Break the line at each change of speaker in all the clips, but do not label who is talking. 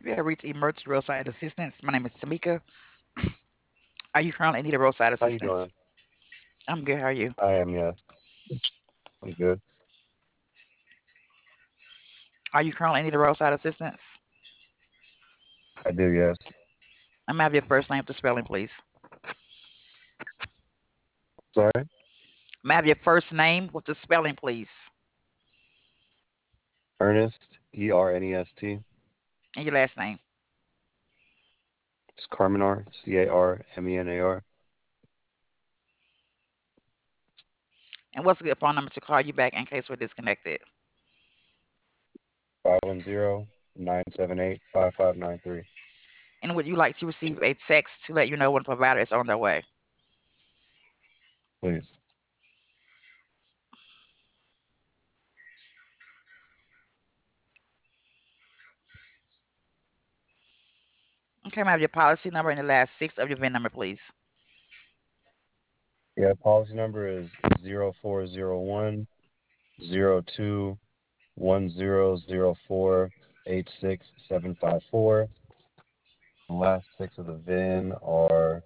You have reached emergency roadside assistance. My name is Tamika. Are you currently in need of roadside
How you
assistance?
doing?
I'm good. How are you?
I am, yes. I'm good.
Are you currently in need of roadside assistance?
I do, yes.
I'm gonna have your first name to spelling, please.
Sorry?
May I have your first name with the spelling, please,
Ernest, Ernest.
and your last name.
It's Carmenar, Carmenar.
And what's a good phone number to call you back in case we're disconnected?
510-978-5593.
And would you like to receive a text to let you know when a provider is on their way?
Please.
Okay, may I have your policy number and the last six of your VIN number, please?
Yeah, policy number is 0401-02-1004-86754. The last six of the VIN are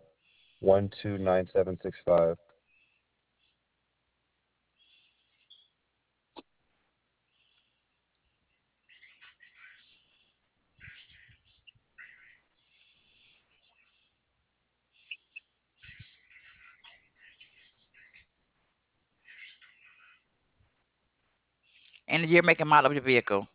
129765.
And the year, make, and model of your vehicle.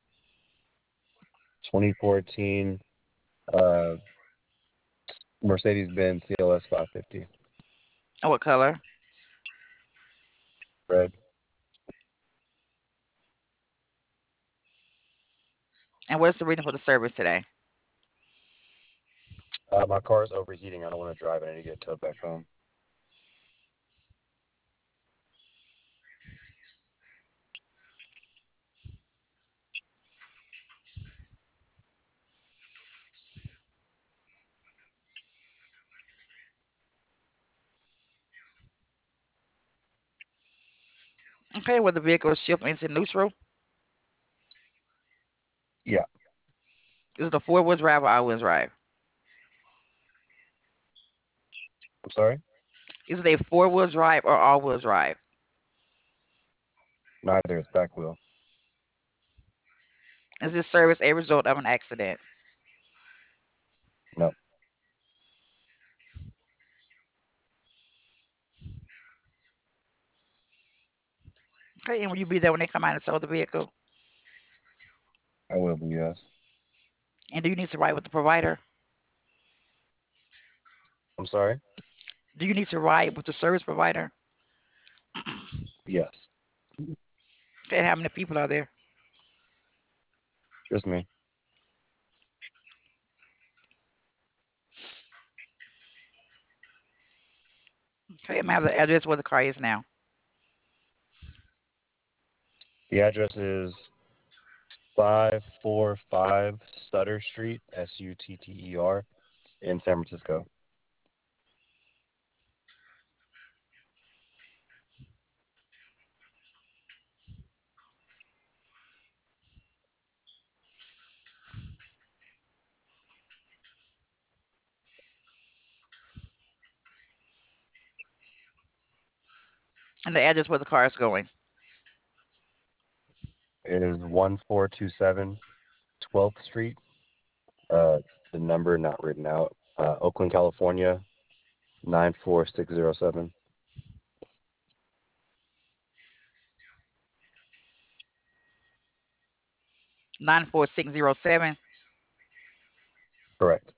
2014 uh, Mercedes-Benz CLS 550.
And what color?
Red.
And what's the reason for the service today?
My car is overheating. I don't want to drive it. I need to get towed back home.
Okay, will the vehicle shift into neutral?
Yeah.
Is it a four-wheel drive or all-wheel drive?
I'm sorry.
Is it a four-wheel drive or all-wheel drive?
Neither. It's back wheel.
Is this service a result of an accident?
No.
Okay, and will you be there when they come out and tow the vehicle?
I will be. Yes.
And do you need to ride with the provider?
I'm sorry.
Do you need to ride with the service provider?
Yes.
Okay, and how many people are there?
Just me.
Okay, and I have the address where the car is now.
The address is 545 Sutter Street, Sutter, in San Francisco.
And the address where the car is going.
It is 1427 12th Street. The number not written out. Oakland, California, 94607.
94607.
Correct.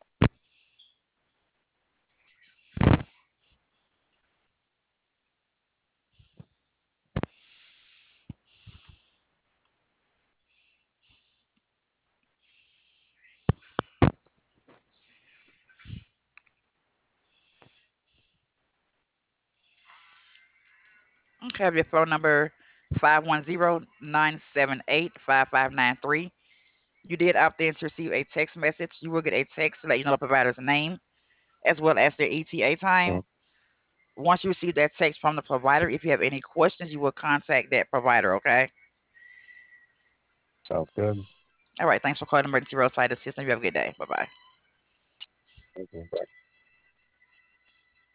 Okay, I have your phone number 510-978-5593. You did opt in to receive a text message. You will get a text to let you know the provider's name as well as their ETA time.
Mhm.
Once you receive that text from the provider, if you have any questions, you will contact that provider, okay?
Sounds good.
All right. Thanks for calling Emergency Roadside Assistance. You have a good day. Bye bye.
Thank you.